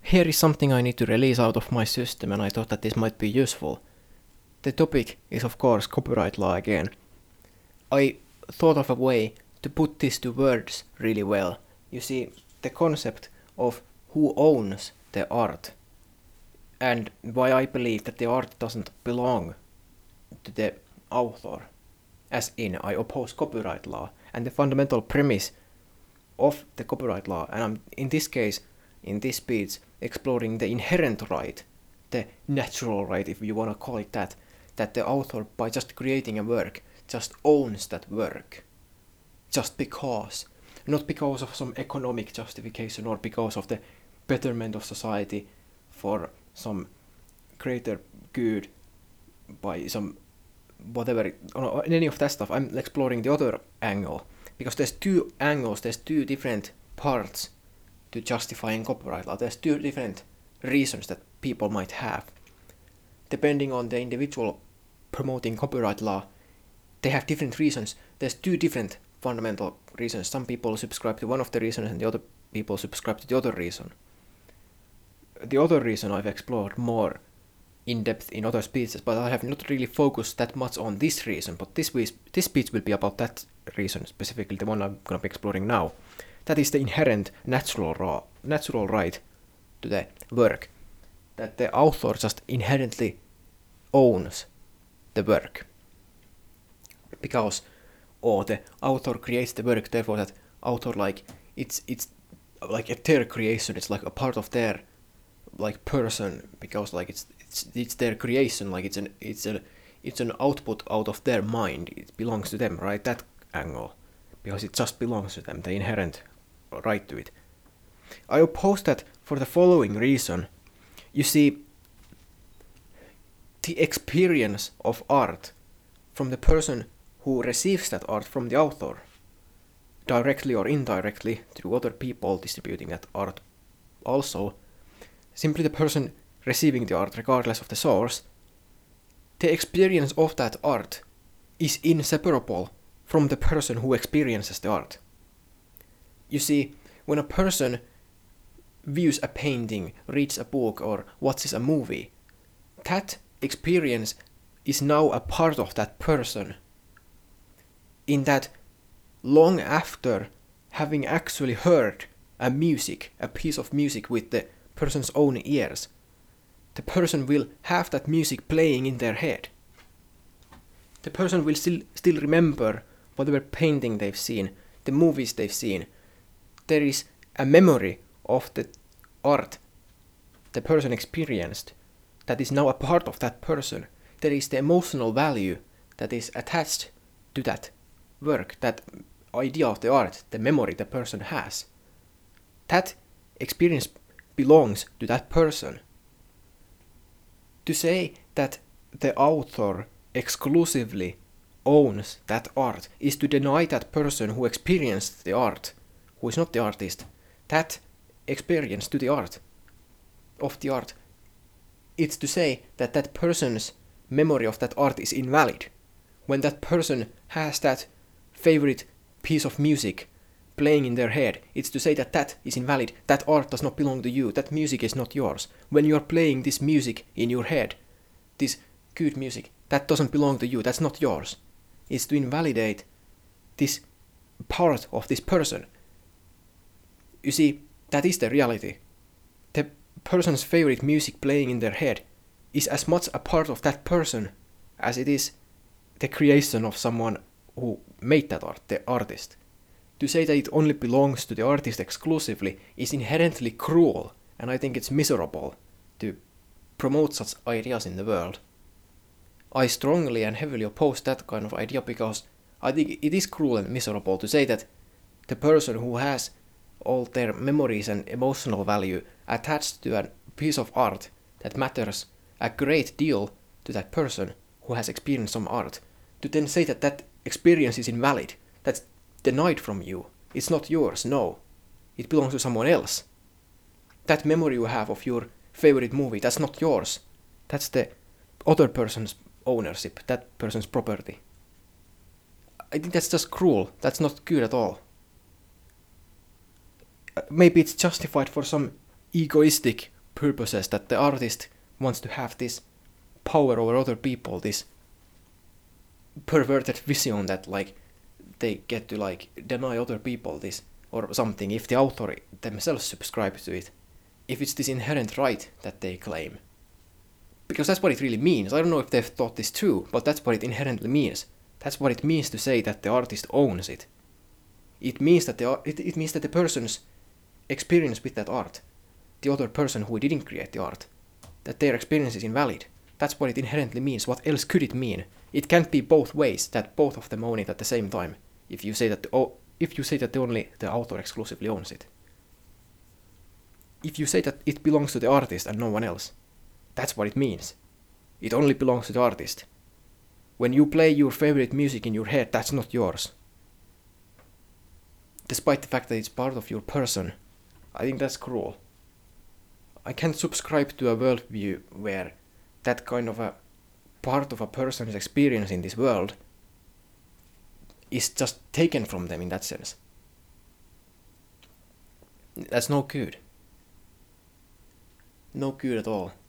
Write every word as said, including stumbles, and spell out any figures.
Here is something I need to release out of my system, and I thought that this might be useful. The topic is of course copyright law again. I thought of a way to put this to words really well. You see, the concept of who owns the art, and why I believe that the art doesn't belong to the author, as in I oppose copyright law, and the fundamental premise of the copyright law, and I'm in this case, in this speech, exploring the inherent right, the natural right, if you want to call it that, that the author, by just creating a work, just owns that work. Just because. Not because of some economic justification or because of the betterment of society for some greater good by some whatever, any of that stuff. I'm exploring the other angle. Because there's two angles, there's two different parts to justifying copyright law. There's two different reasons that people might have. Depending on the individual promoting copyright law, they have different reasons. There's two different fundamental reasons. Some people subscribe to one of the reasons and the other people subscribe to the other reason. The other reason I've explored more in depth in other speeches, but I have not really focused that much on this reason. But this week, this speech will be about that reason, specifically the one I'm going to be exploring now. That is the inherent natural raw, natural right to the work. That the author just inherently owns the work. Because, or the author creates the work, therefore that author, like, it's it's like a their creation, it's like a part of their like person, because like it's it's it's their creation, like it's an it's a it's an output out of their mind. It belongs to them, right? That angle, because it just belongs to them, the inherent right to it. I oppose that for the following reason. You see, the experience of art from the person who receives that art from the author, directly or indirectly through other people distributing that art also, simply the person receiving the art regardless of the source, the experience of that art is inseparable from the person who experiences the art. You see, when a person views a painting, reads a book, or watches a movie, that experience is now a part of that person. In that, long after having actually heard a music, a piece of music with the person's own ears, the person will have that music playing in their head. The person will still still remember whatever painting they've seen, the movies they've seen. There is a memory of the art the person experienced that is now a part of that person. There is the emotional value that is attached to that work, that idea of the art, the memory the person has. That experience belongs to that person. To say that the author exclusively owns that art is to deny that person who experienced the art, who is not the artist, that experience to the art, of the art. It's to say that that person's memory of that art is invalid. When that person has that favorite piece of music playing in their head, it's to say that that is invalid. That art does not belong to you. That music is not yours. When you are playing this music in your head, this good music, that doesn't belong to you. That's not yours. It's to invalidate this part of this person. You see, that is the reality. The person's favorite music playing in their head is as much a part of that person as it is the creation of someone who made that art, the artist. To say that it only belongs to the artist exclusively is inherently cruel, and I think it's miserable to promote such ideas in the world. I strongly and heavily oppose that kind of idea because I think it is cruel and miserable to say that the person who has all their memories and emotional value attached to a piece of art that matters a great deal to that person who has experienced some art, to then say that that experience is invalid, that's denied from you. It's not yours, no. It belongs to someone else. That memory you have of your favorite movie, that's not yours. That's the other person's ownership, that person's property. I think that's just cruel. That's not good at all. Maybe it's justified for some egoistic purposes that the artist wants to have this power over other people, this perverted vision that like they get to like deny other people this or something if the author themselves subscribes to it, if it's this inherent right that they claim. Because that's what it really means. I don't know if they've thought this too, but that's what it inherently means. That's what it means to say that the artist owns it. It means that the it, it means that the person's experience with that art, the other person who didn't create the art, that their experience is invalid. That's what it inherently means. What else could it mean? It can't be both ways, that both of them own it at the same time. If you say that the, oh, if you say that the only the author exclusively owns it. If you say that it belongs to the artist and no one else, that's what it means. It only belongs to the artist. When you play your favorite music in your head, that's not yours. Despite the fact that it's part of your person, I think that's cruel. I can't subscribe to a worldview where that kind of a part of a person's experience in this world is just taken from them in that sense. That's no good. No good at all.